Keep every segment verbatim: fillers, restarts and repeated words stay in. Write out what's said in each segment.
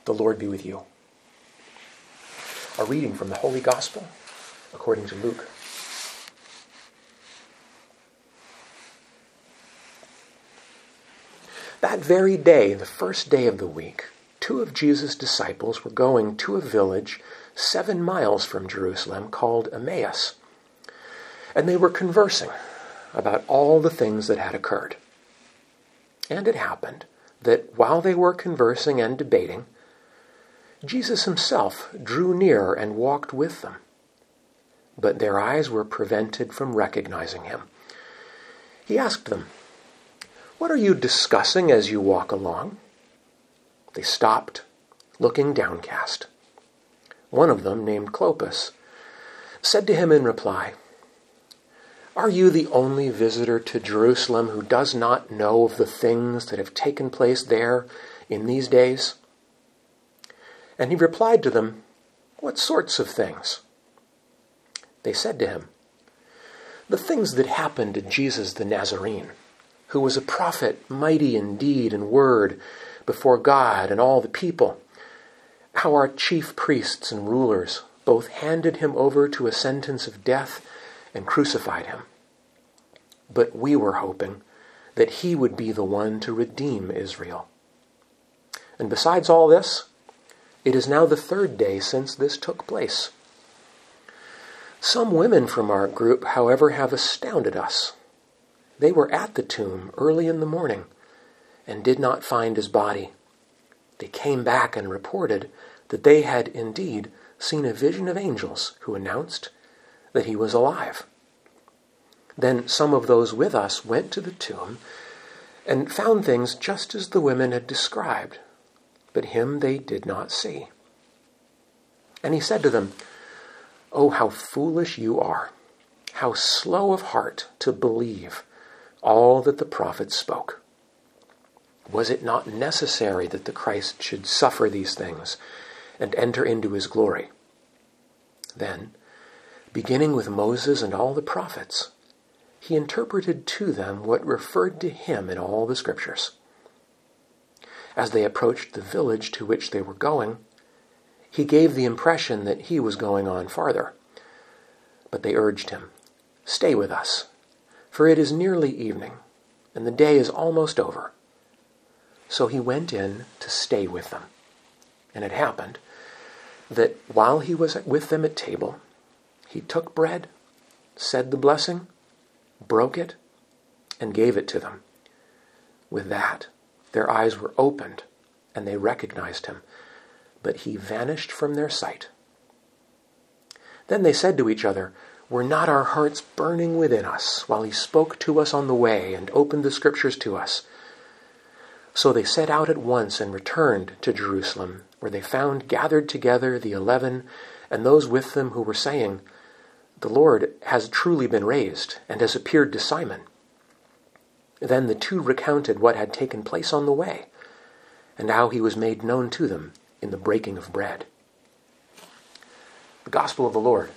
The Lord be with you. A reading from the Holy Gospel according to Luke. That very day, the first day of the week, two of Jesus' disciples were going to a village seven miles from Jerusalem called Emmaus, and they were conversing about all the things that had occurred. And it happened that while they were conversing and debating, Jesus himself drew near and walked with them, but their eyes were prevented from recognizing him. He asked them, "What are you discussing as you walk along?" They stopped, looking downcast. One of them, named Clopas, said to him in reply, "Are you the only visitor to Jerusalem who does not know of the things that have taken place there in these days?" And he replied to them, "What sorts of things?" They said to him, "The things that happened to Jesus the Nazarene, who was a prophet, mighty in deed and word before God and all the people. How our chief priests and rulers both handed him over to a sentence of death and crucified him. But we were hoping that he would be the one to redeem Israel. And besides all this, it is now the third day since this took place. Some women from our group, however, have astounded us. They were at the tomb early in the morning and did not find his body. They came back and reported that they had indeed seen a vision of angels who announced that he was alive. Then some of those with us went to the tomb and found things just as the women had described, but him they did not see." And he said to them, "Oh, how foolish you are, how slow of heart to believe all that the prophets spoke. Was it not necessary that the Christ should suffer these things and enter into his glory?" Then, beginning with Moses and all the prophets, he interpreted to them what referred to him in all the scriptures. As they approached the village to which they were going, he gave the impression that he was going on farther. But they urged him, "Stay with us, for it is nearly evening, and the day is almost over." So he went in to stay with them. And it happened that while he was with them at table, he took bread, said the blessing, broke it, and gave it to them. With that, their eyes were opened, and they recognized him, but he vanished from their sight. Then they said to each other, "Were not our hearts burning within us while he spoke to us on the way and opened the scriptures to us?" So they set out at once and returned to Jerusalem, where they found gathered together the eleven and those with them who were saying, "The Lord has truly been raised and has appeared to Simon." Then the two recounted what had taken place on the way, and how he was made known to them in the breaking of bread. The Gospel of the Lord.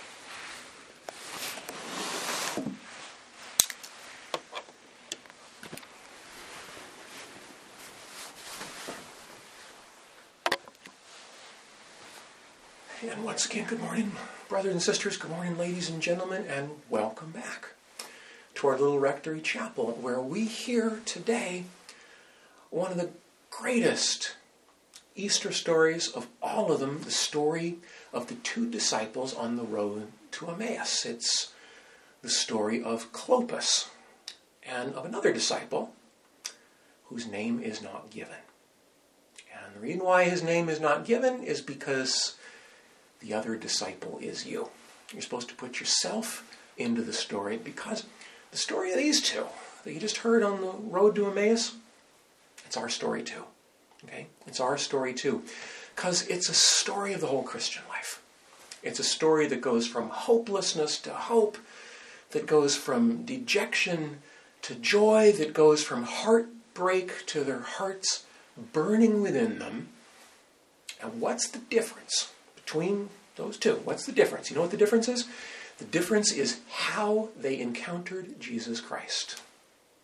And once again, good morning, brothers and sisters, good morning, ladies and gentlemen, and welcome back to our little rectory chapel, where we hear today one of the greatest Easter stories of all of them, the story of the two disciples on the road to Emmaus. It's the story of Clopas and of another disciple whose name is not given. And the reason why his name is not given is because the other disciple is you. You're supposed to put yourself into the story, because the story of these two that you just heard on the road to Emmaus, it's our story too. Okay? It's our story too. Because it's a story of the whole Christian life. It's a story that goes from hopelessness to hope, that goes from dejection to joy, that goes from heartbreak to their hearts burning within them. And what's the difference between those two? What's the difference? You know what the difference is? The difference is how they encountered Jesus Christ.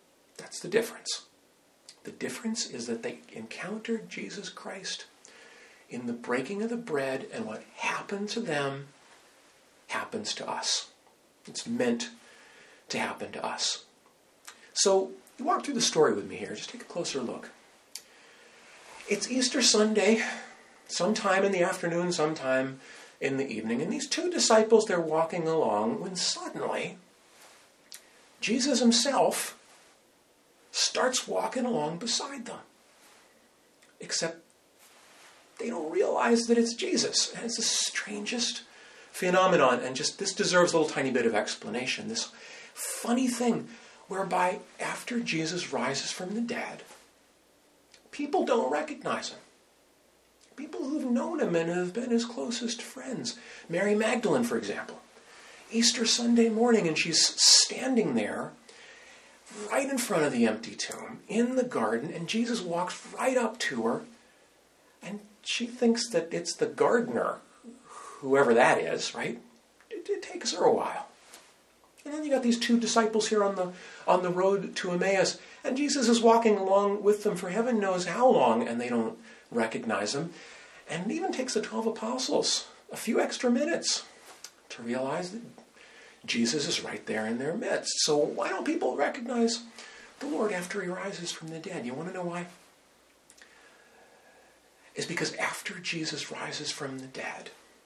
That's the difference. The difference is that they encountered Jesus Christ in the breaking of the bread, and what happened to them happens to us. It's meant to happen to us. So, you walk through the story with me here. Just take a closer look. It's Easter Sunday, sometime in the afternoon, sometime in the evening, and these two disciples, they're walking along when suddenly Jesus himself starts walking along beside them. Except they don't realize that it's Jesus. And it's the strangest phenomenon, and just this deserves a little tiny bit of explanation. This funny thing whereby after Jesus rises from the dead, people don't recognize him. People who've known him and have been his closest friends. Mary Magdalene, for example. Easter Sunday morning, and she's standing there right in front of the empty tomb in the garden, and Jesus walks right up to her, and she thinks that it's the gardener, whoever that is, right? It, it takes her a while. And then you got these two disciples here on the on the road to Emmaus, and Jesus is walking along with them for heaven knows how long, and they don't recognize him. And it even takes the twelve apostles a few extra minutes to realize that Jesus is right there in their midst. So why don't people recognize the Lord after he rises from the dead? You want to know why? It's because after Jesus rises from the dead,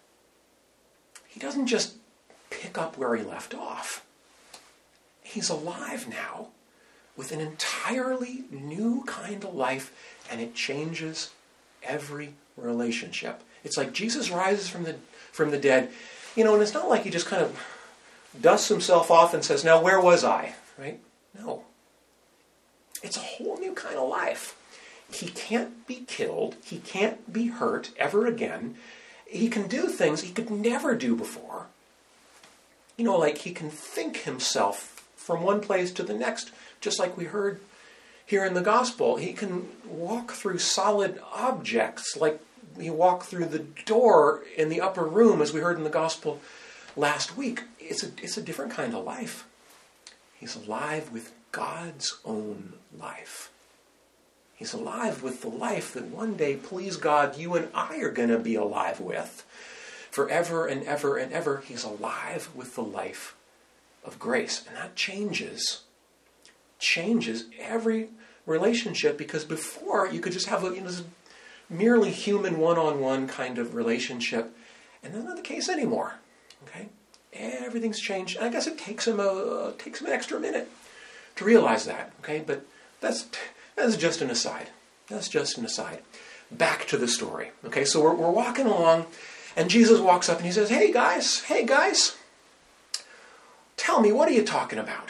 he doesn't just pick up where he left off. He's alive now with an entirely new kind of life, and it changes every relationship. It's like Jesus rises from the from the dead, you know, and it's not like he just kind of dusts himself off and says, now where was I? Right? No. It's a whole new kind of life. He can't be killed. He can't be hurt ever again. He can do things he could never do before. You know, like he can think himself from one place to the next, just like we heard here in the gospel. He can walk through solid objects, like he walked through the door in the upper room, as we heard in the gospel last week. It's a, it's a different kind of life. He's alive with God's own life. He's alive with the life that one day, please God, you and I are going to be alive with. Forever and ever and ever, he's alive with the life of grace. And that changes, changes every relationship, because before you could just have a you know, merely human one-on-one kind of relationship, and that's not the case anymore. Okay? Everything's changed. And I guess it takes him a uh, takes him an extra minute to realize that. Okay, but that's that's just an aside. That's just an aside. Back to the story. Okay, so we're we're walking along, and Jesus walks up and he says, "Hey guys, hey guys, tell me, what are you talking about?"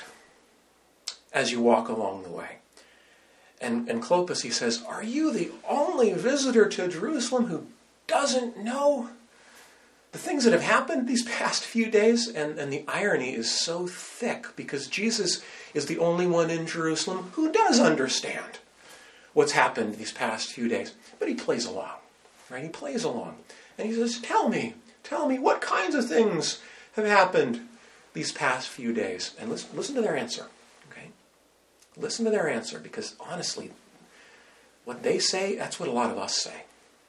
As you walk along the way. And and Clopas, he says, "Are you the only visitor to Jerusalem who doesn't know the things that have happened these past few days?" And, and the irony is so thick, because Jesus is the only one in Jerusalem who does understand what's happened these past few days. But he plays along, right? He plays along. And he says, tell me, tell me, what kinds of things have happened these past few days? And listen, listen to their answer, okay? Listen to their answer, because honestly, what they say, that's what a lot of us say.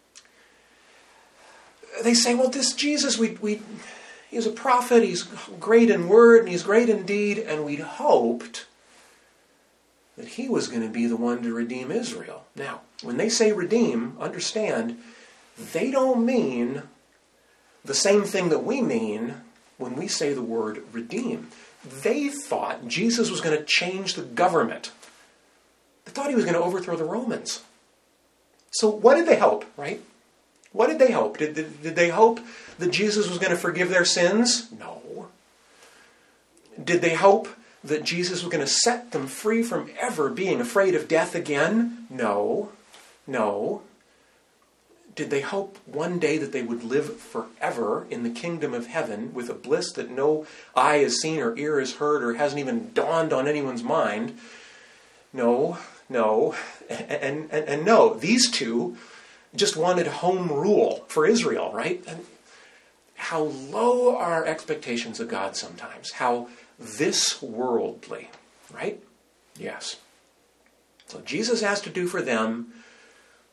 They say, well, this Jesus, we, we, he's a prophet, he's great in word, and he's great in deed, and we'd hoped that he was going to be the one to redeem Israel. Now, when they say redeem, understand, they don't mean the same thing that we mean when we say the word redeem. They thought Jesus was going to change the government. They thought he was going to overthrow the Romans. So what did they hope, right? What did they hope? Did, did, did they hope that Jesus was going to forgive their sins? No. Did they hope that Jesus was going to set them free from ever being afraid of death again? No. No. Did they hope one day that they would live forever in the kingdom of heaven with a bliss that no eye has seen or ear has heard or hasn't even dawned on anyone's mind? No. No. And, and, and no. These two just wanted home rule for Israel, right? And how low are our expectations of God sometimes. How this worldly, right? Yes. So Jesus has to do for them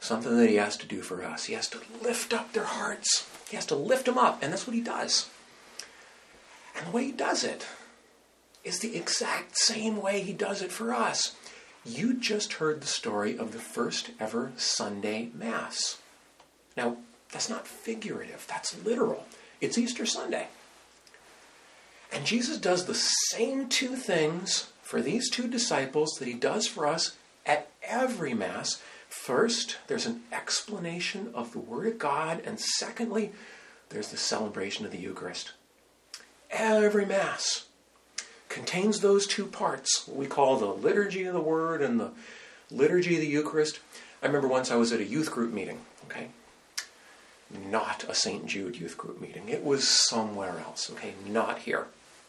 something that he has to do for us. He has to lift up their hearts. He has to lift them up, and that's what he does. And the way he does it is the exact same way he does it for us. You just heard the story of the first ever Sunday Mass. Now, that's not figurative. That's literal. It's Easter Sunday. And Jesus does the same two things for these two disciples that he does for us at every Mass. First, there's an explanation of the Word of God. And secondly, there's the celebration of the Eucharist. Every Mass contains those two parts, what we call the liturgy of the Word and the liturgy of the Eucharist. I remember once I was at a youth group meeting, okay? Not a Saint Jude youth group meeting. It was somewhere else, okay? Not here.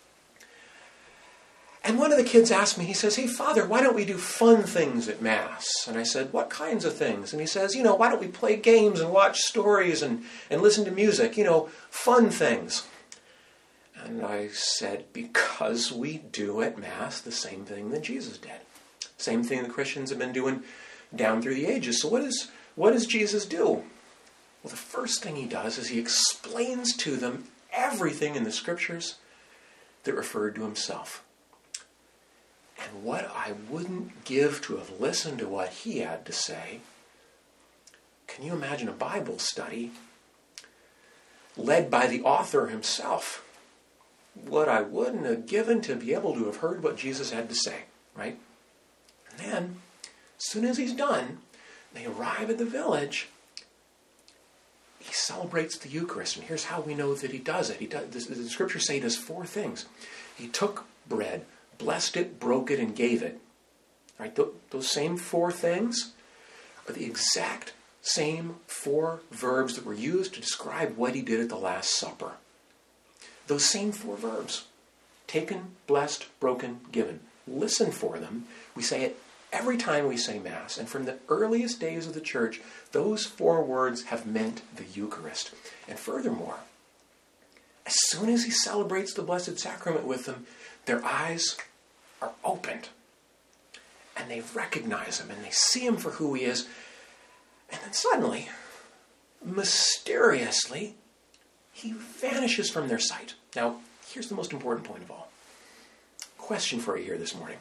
And one of the kids asked me, he says, "Hey, Father, why don't we do fun things at Mass?" And I said, "What kinds of things?" And he says, "You know, why don't we play games and watch stories and, and listen to music? You know, fun things." And I said, because we do at Mass the same thing that Jesus did. Same thing the Christians have been doing down through the ages. So what, is, what does Jesus do? Well, the first thing he does is he explains to them everything in the Scriptures that referred to himself. And what I wouldn't give to have listened to what he had to say, can you imagine a Bible study led by the author himself? What I wouldn't have given to be able to have heard what Jesus had to say, right? And then, as soon as he's done, they arrive at the village. He celebrates the Eucharist, and here's how we know that he does it. He does, the, the Scriptures say he does four things. He took bread, blessed it, broke it, and gave it. Right? Th- those same four things are the exact same four verbs that were used to describe what he did at the Last Supper. Those same four verbs. Taken, blessed, broken, given. Listen for them. We say it every time we say Mass. And from the earliest days of the Church, those four words have meant the Eucharist. And furthermore, as soon as he celebrates the Blessed Sacrament with them, their eyes are opened. And they recognize him, and they see him for who he is. And then suddenly, mysteriously, he vanishes from their sight. Now, here's the most important point of all. Question for you here this morning.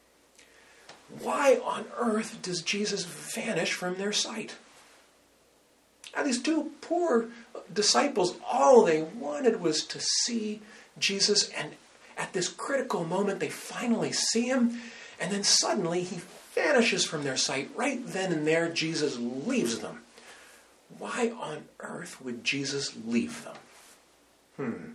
Why on earth does Jesus vanish from their sight? Now, these two poor disciples, all they wanted was to see Jesus, and at this critical moment, they finally see him, and then suddenly he vanishes from their sight. Right then and there, Jesus leaves them. Why on earth would Jesus leave them? Hmm.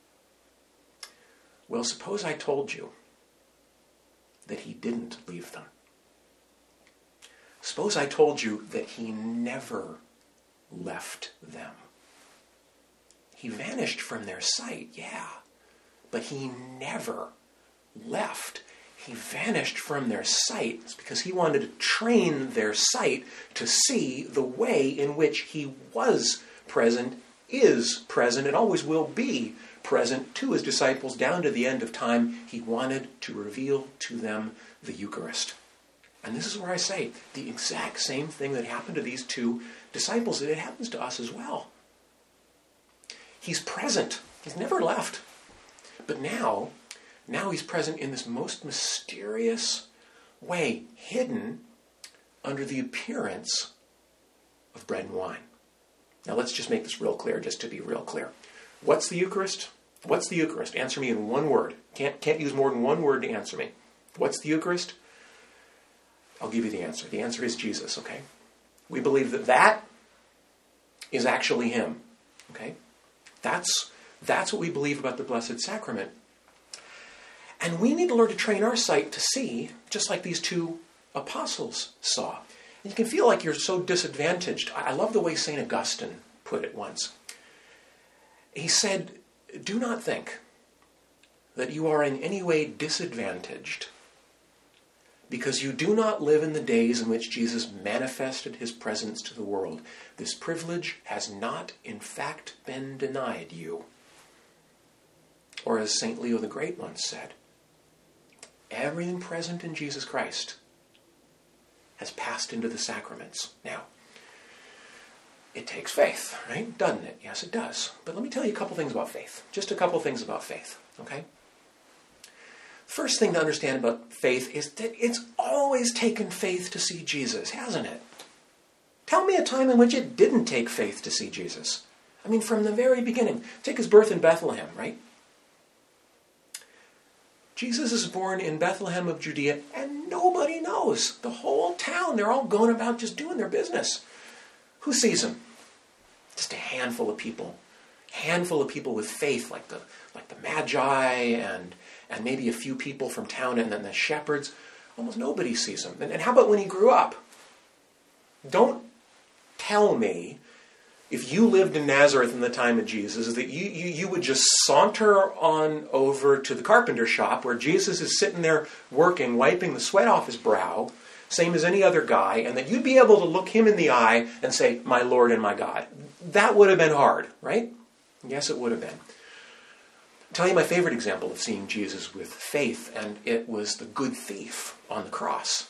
Well, suppose I told you that he didn't leave them. Suppose I told you that he never left them. He vanished from their sight, yeah, but he never left. He vanished from their sight because he wanted to train their sight to see the way in which he was present, is present, and always will be present to his disciples down to the end of time. He wanted to reveal to them the Eucharist. And this is where I say the exact same thing that happened to these two disciples, that it happens to us as well. He's present. He's never left. But now, now he's present in this most mysterious way, hidden under the appearance of bread and wine. Now let's just make this real clear, just to be real clear. What's the Eucharist? What's the Eucharist? Answer me in one word. Can't, can't use more than one word to answer me. What's the Eucharist? I'll give you the answer. The answer is Jesus, okay? We believe that that is actually him, okay? That's, that's what we believe about the Blessed Sacrament. And we need to learn to train our sight to see, just like these two apostles saw. And you can feel like you're so disadvantaged. I love the way Saint Augustine put it once. He said, "Do not think that you are in any way disadvantaged because you do not live in the days in which Jesus manifested his presence to the world. This privilege has not, in fact, been denied you." Or as Saint Leo the Great once said, everything present in Jesus Christ has passed into the sacraments. Now, It takes faith, right? Doesn't it? Yes, it does. But let me tell you a couple things about faith. Just a couple things about faith, okay? First thing to understand about faith is that it's always taken faith to see Jesus, hasn't it? Tell me a time in which it didn't take faith to see Jesus. I mean, from the very beginning. Take his birth in Bethlehem, right? Jesus is born in Bethlehem of Judea, and nobody knows. The whole town, they're all going about just doing their business. Who sees him? Just a handful of people. Handful of people with faith, like the like the Magi and and maybe a few people from town, and then the shepherds. Almost nobody sees him. And, and how about when he grew up? Don't tell me, if you lived in Nazareth in the time of Jesus, that you, you, you would just saunter on over to the carpenter shop where Jesus is sitting there working, wiping the sweat off his brow, same as any other guy, and that you'd be able to look him in the eye and say, "My Lord and my God." That would have been hard, right? Yes, it would have been. I'll tell you my favorite example of seeing Jesus with faith, and it was the good thief on the cross.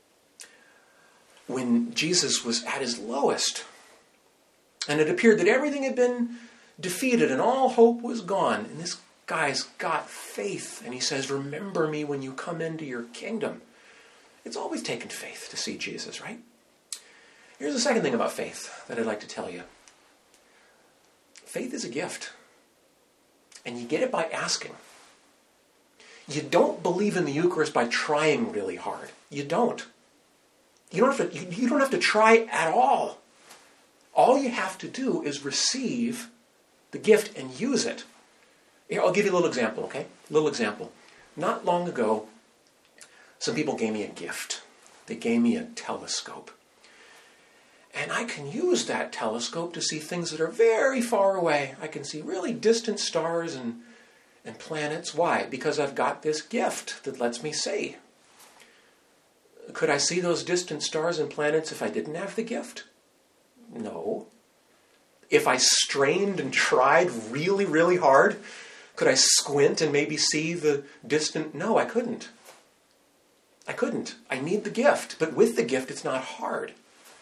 When Jesus was at his lowest, and it appeared that everything had been defeated and all hope was gone, and this guy's got faith, and he says, "Remember me when you come into your kingdom." It's always taken faith to see Jesus, right? Here's the second thing about faith that I'd like to tell you. Faith is a gift, and you get it by asking. You don't believe in the Eucharist by trying really hard. You don't. You don't have to, you, you don't have to try at all. All you have to do is receive the gift and use it. Here, I'll give you a little example, okay? A little example. Not long ago, some people gave me a gift. They gave me a telescope. And I can use that telescope to see things that are very far away. I can see really distant stars and, and planets. Why? Because I've got this gift that lets me see. Could I see those distant stars and planets if I didn't have the gift? No. If I strained and tried really, really hard, could I squint and maybe see the distant? No, I couldn't. I couldn't. I need the gift. But with the gift, it's not hard.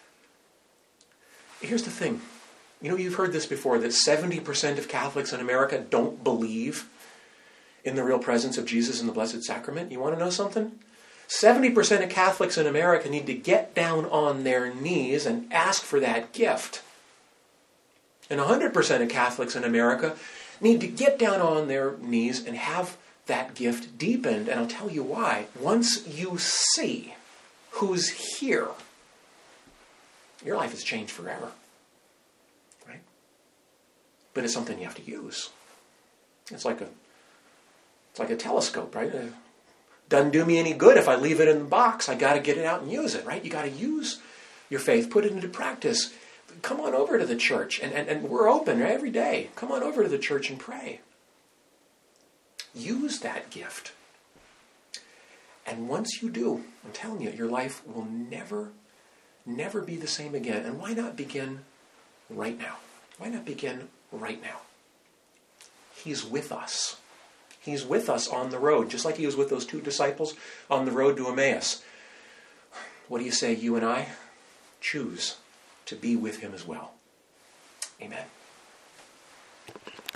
Here's the thing. You know, you've heard this before, that seventy percent of Catholics in America don't believe in the real presence of Jesus in the Blessed Sacrament. You want to know something? seventy percent of Catholics in America need to get down on their knees and ask for that gift. And one hundred percent of Catholics in America need to get down on their knees and have that gift deepened. And I'll tell you why. Once you see who's here, your life has changed forever. Right? But it's something you have to use. It's like a, it's like a telescope, right? It doesn't do me any good if I leave it in the box. I got to get it out and use it, right? You got to use your faith, put it into practice. Come on over to the church, and, and, and we're open every day. Come on over to the church and pray. Use that gift. And once you do, I'm telling you, your life will never, never be the same again. And why not begin right now? Why not begin right now? He's with us. He's with us on the road, just like he was with those two disciples on the road to Emmaus. What do you say, you and I? Choose to be with him as well. Amen.